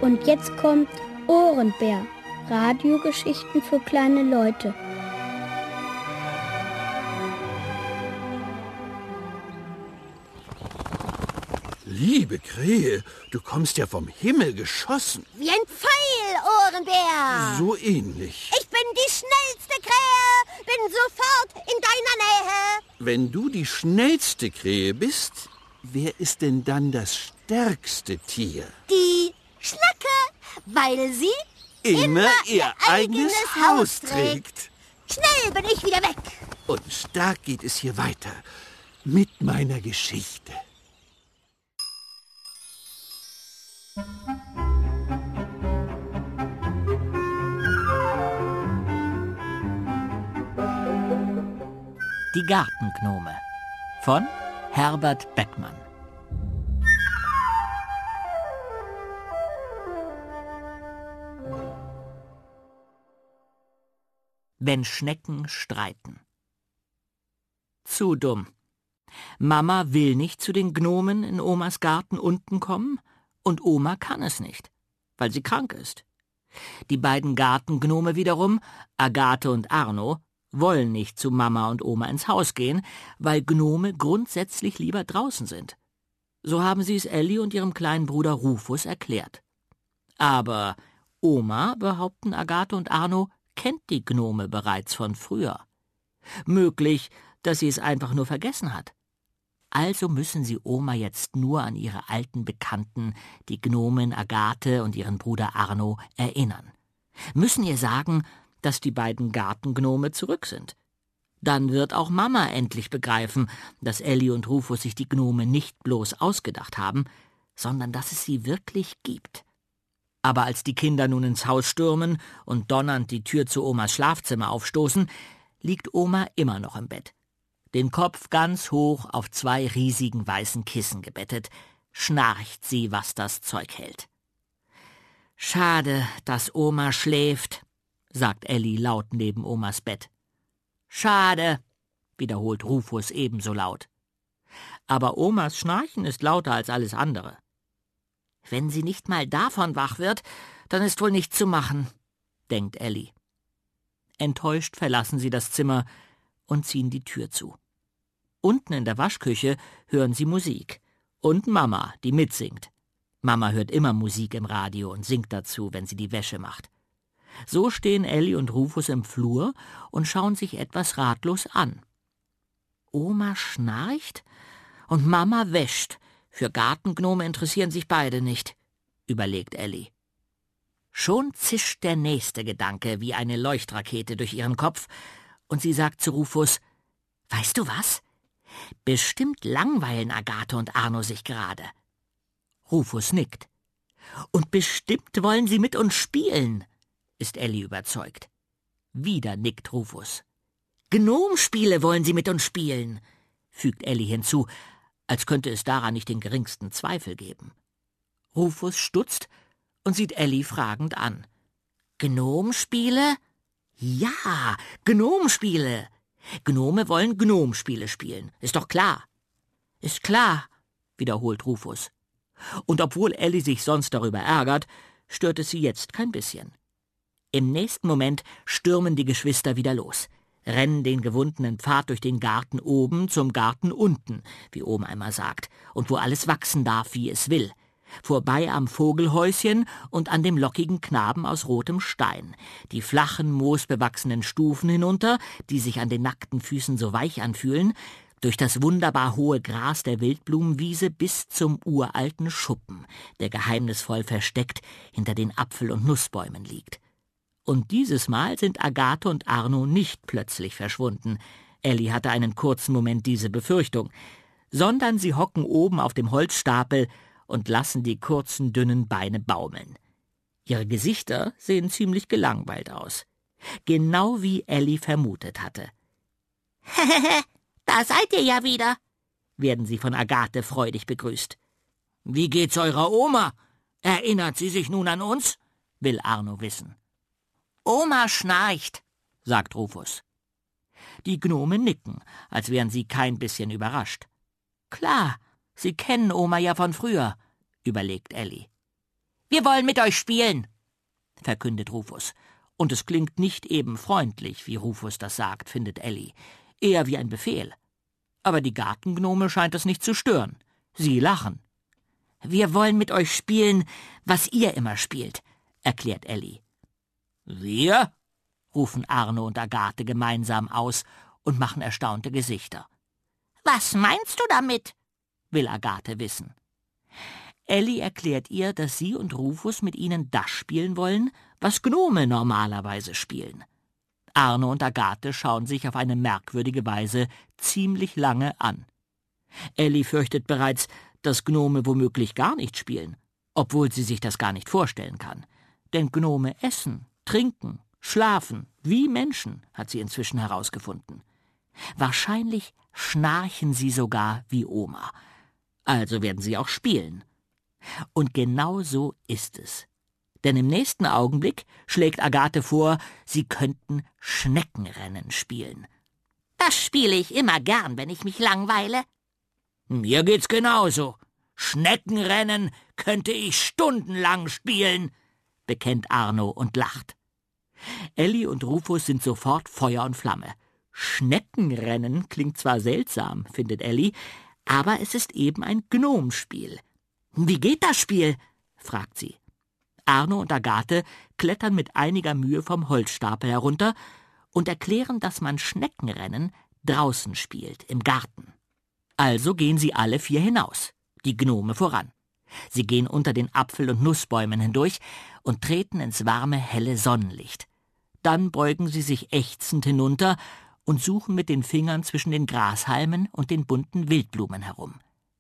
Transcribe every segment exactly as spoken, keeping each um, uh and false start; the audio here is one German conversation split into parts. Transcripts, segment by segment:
Und jetzt kommt Ohrenbär. Radiogeschichten für kleine Leute. Liebe Krähe, du kommst ja vom Himmel geschossen. Wie ein Pfeil, Ohrenbär. So ähnlich. Ich bin die schnellste Krähe, bin sofort in deiner Nähe. Wenn du die schnellste Krähe bist, wer ist denn dann das stärkste Tier? Die Schnecke, weil sie immer, immer ihr, ihr eigenes, eigenes Haus Haus trägt. Schnell bin ich wieder weg. Und stark geht es hier weiter mit meiner Geschichte. Die Gartengnome von Herbert Beckmann. Wenn Schnecken streiten. Zu dumm. Mama will nicht zu den Gnomen in Omas Garten unten kommen und Oma kann es nicht, weil sie krank ist. Die beiden Gartengnome wiederum, Agathe und Arno, wollen nicht zu Mama und Oma ins Haus gehen, weil Gnome grundsätzlich lieber draußen sind. So haben sie es Elli und ihrem kleinen Bruder Rufus erklärt. Aber Oma, behaupten Agathe und Arno, kennt die Gnome bereits von früher. Möglich, dass sie es einfach nur vergessen hat. Also müssen sie Oma jetzt nur an ihre alten Bekannten, die Gnomen Agathe und ihren Bruder Arno, erinnern. Müssen ihr sagen, dass die beiden Gartengnome zurück sind. Dann wird auch Mama endlich begreifen, dass Elli und Rufus sich die Gnome nicht bloß ausgedacht haben, sondern dass es sie wirklich gibt. Aber als die Kinder nun ins Haus stürmen und donnernd die Tür zu Omas Schlafzimmer aufstoßen, liegt Oma immer noch im Bett. Den Kopf ganz hoch auf zwei riesigen weißen Kissen gebettet, schnarcht sie, was das Zeug hält. »Schade, dass Oma schläft«, sagt Elli laut neben Omas Bett. »Schade«, wiederholt Rufus ebenso laut. Aber Omas Schnarchen ist lauter als alles andere. »Wenn sie nicht mal davon wach wird, dann ist wohl nichts zu machen«, denkt Elli. Enttäuscht verlassen sie das Zimmer und ziehen die Tür zu. Unten in der Waschküche hören sie Musik. Und Mama, die mitsingt. Mama hört immer Musik im Radio und singt dazu, wenn sie die Wäsche macht. So stehen Elli und Rufus im Flur und schauen sich etwas ratlos an. Oma schnarcht und Mama wäscht. Für Gartengnome interessieren sich beide nicht, überlegt Elli. Schon zischt der nächste Gedanke wie eine Leuchtrakete durch ihren Kopf und sie sagt zu Rufus, »Weißt du was? Bestimmt langweilen Agathe und Arno sich gerade.« Rufus nickt. »Und bestimmt wollen sie mit uns spielen«, ist Elli überzeugt. Wieder nickt Rufus. »Gnomspiele wollen sie mit uns spielen«, fügt Elli hinzu, als könnte es daran nicht den geringsten Zweifel geben. Rufus stutzt und sieht Elli fragend an. »Gnomspiele?« »Ja, Gnomspiele. Gnome wollen Gnomspiele spielen, ist doch klar.« »Ist klar«, wiederholt Rufus. Und obwohl Elli sich sonst darüber ärgert, stört es sie jetzt kein bisschen. Im nächsten Moment stürmen die Geschwister wieder los, rennen den gewundenen Pfad durch den Garten oben zum Garten unten, wie Oma einmal sagt, und wo alles wachsen darf, wie es will. Vorbei am Vogelhäuschen und an dem lockigen Knaben aus rotem Stein, die flachen, moosbewachsenen Stufen hinunter, die sich an den nackten Füßen so weich anfühlen, durch das wunderbar hohe Gras der Wildblumenwiese bis zum uralten Schuppen, der geheimnisvoll versteckt hinter den Apfel- und Nussbäumen liegt. Und dieses Mal sind Agathe und Arno nicht plötzlich verschwunden. Elli hatte einen kurzen Moment diese Befürchtung, sondern sie hocken oben auf dem Holzstapel und lassen die kurzen, dünnen Beine baumeln. Ihre Gesichter sehen ziemlich gelangweilt aus. Genau wie Elli vermutet hatte. »Hehehe, da seid ihr ja wieder«, werden sie von Agathe freudig begrüßt. »Wie geht's eurer Oma? Erinnert sie sich nun an uns?« will Arno wissen. »Oma schnarcht«, sagt Rufus. Die Gnome nicken, als wären sie kein bisschen überrascht. »Klar, sie kennen Oma ja von früher«, überlegt Elli. Wir wollen mit euch spielen, verkündet Rufus. Und es klingt nicht eben freundlich, wie Rufus das sagt, findet Elli. Eher wie ein Befehl. Aber die Gartengnome scheint es nicht zu stören. Sie lachen. Wir wollen mit euch spielen, was ihr immer spielt, erklärt Elli. Wir? Rufen Arno und Agathe gemeinsam aus und machen erstaunte Gesichter. Was meinst du damit? Will Agathe wissen. Elli erklärt ihr, dass sie und Rufus mit ihnen das spielen wollen, was Gnome normalerweise spielen. Arno und Agathe schauen sich auf eine merkwürdige Weise ziemlich lange an. Elli fürchtet bereits, dass Gnome womöglich gar nicht spielen, obwohl sie sich das gar nicht vorstellen kann. Denn Gnome essen, trinken, schlafen, wie Menschen, hat sie inzwischen herausgefunden. Wahrscheinlich schnarchen sie sogar wie Oma. Also werden sie auch spielen. Und genau so ist es. Denn im nächsten Augenblick schlägt Agathe vor, sie könnten Schneckenrennen spielen. Das spiele ich immer gern, wenn ich mich langweile. Mir geht's genauso. Schneckenrennen könnte ich stundenlang spielen, bekennt Arno und lacht. Elli und Rufus sind sofort Feuer und Flamme. Schneckenrennen klingt zwar seltsam, findet Elli, aber es ist eben ein Gnomspiel. Wie geht das Spiel? Fragt sie. Arno und Agathe klettern mit einiger Mühe vom Holzstapel herunter und erklären, dass man Schneckenrennen draußen spielt, im Garten. Also gehen sie alle vier hinaus, die Gnome voran. Sie gehen unter den Apfel- und Nussbäumen hindurch und treten ins warme, helle Sonnenlicht. Dann beugen sie sich ächzend hinunter und suchen mit den Fingern zwischen den Grashalmen und den bunten Wildblumen herum.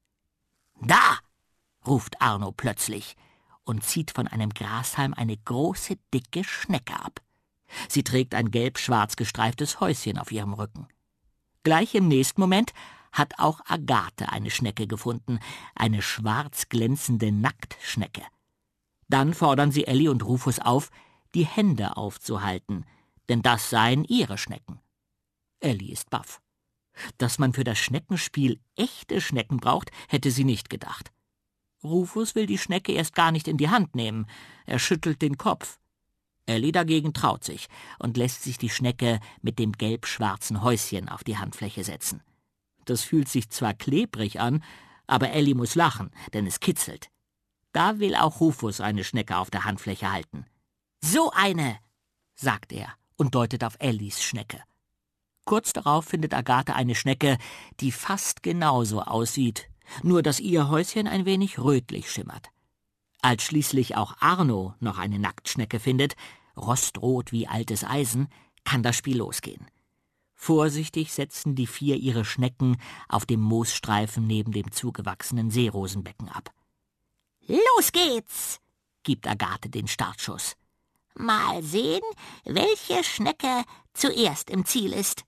»Da!« ruft Arno plötzlich und zieht von einem Grashalm eine große, dicke Schnecke ab. Sie trägt ein gelb-schwarz gestreiftes Häuschen auf ihrem Rücken. Gleich im nächsten Moment hat auch Agathe eine Schnecke gefunden, eine schwarz glänzende Nacktschnecke. Dann fordern sie Elli und Rufus auf, die Hände aufzuhalten, denn das seien ihre Schnecken. Elli ist baff. Dass man für das Schneckenspiel echte Schnecken braucht, hätte sie nicht gedacht. Rufus will die Schnecke erst gar nicht in die Hand nehmen. Er schüttelt den Kopf. Elli dagegen traut sich und lässt sich die Schnecke mit dem gelb-schwarzen Häuschen auf die Handfläche setzen. Das fühlt sich zwar klebrig an, aber Elli muss lachen, denn es kitzelt. Da will auch Rufus eine Schnecke auf der Handfläche halten. »So eine«, sagt er und deutet auf Ellis Schnecke. Kurz darauf findet Agathe eine Schnecke, die fast genauso aussieht, nur dass ihr Häuschen ein wenig rötlich schimmert. Als schließlich auch Arno noch eine Nacktschnecke findet, rostrot wie altes Eisen, kann das Spiel losgehen. Vorsichtig setzen die vier ihre Schnecken auf dem Moosstreifen neben dem zugewachsenen Seerosenbecken ab. »Los geht's«, gibt Agathe den Startschuss. »Mal sehen, welche Schnecke zuerst im Ziel ist.«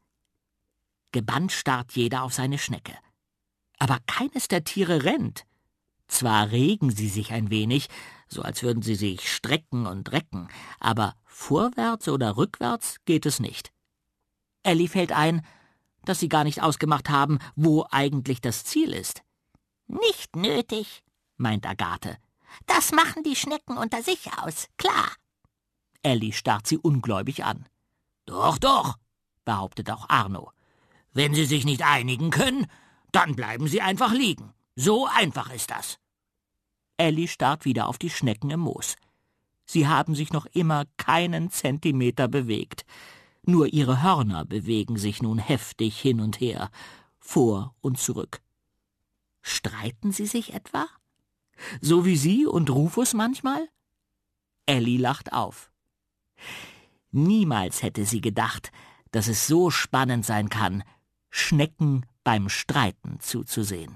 Gebannt starrt jeder auf seine Schnecke. Aber keines der Tiere rennt. Zwar regen sie sich ein wenig, so als würden sie sich strecken und recken, aber vorwärts oder rückwärts geht es nicht. Elli fällt ein, dass sie gar nicht ausgemacht haben, wo eigentlich das Ziel ist. »Nicht nötig«, meint Agathe. »Das machen die Schnecken unter sich aus, klar.« Elli starrt sie ungläubig an. »Doch, doch«, behauptet auch Arno. »Wenn sie sich nicht einigen können, dann bleiben sie einfach liegen. So einfach ist das.« Elli starrt wieder auf die Schnecken im Moos. Sie haben sich noch immer keinen Zentimeter bewegt. Nur ihre Hörner bewegen sich nun heftig hin und her, vor und zurück. Streiten sie sich etwa? So wie sie und Rufus manchmal? Elli lacht auf. Niemals hätte sie gedacht, dass es so spannend sein kann, Schnecken beim Streiten zuzusehen.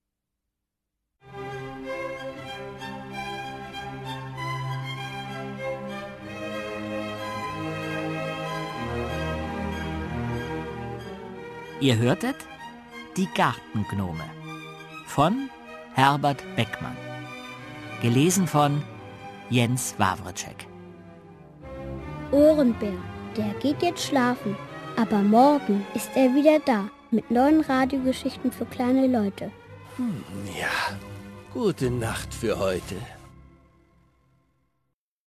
Ihr hörtet Die Gartengnome von Herbert Beckmann. Gelesen von Jens Wawrczyk. Ohrenbär, der geht jetzt schlafen, aber morgen ist er wieder da mit neuen Radiogeschichten für kleine Leute. Hm, ja, gute Nacht für heute.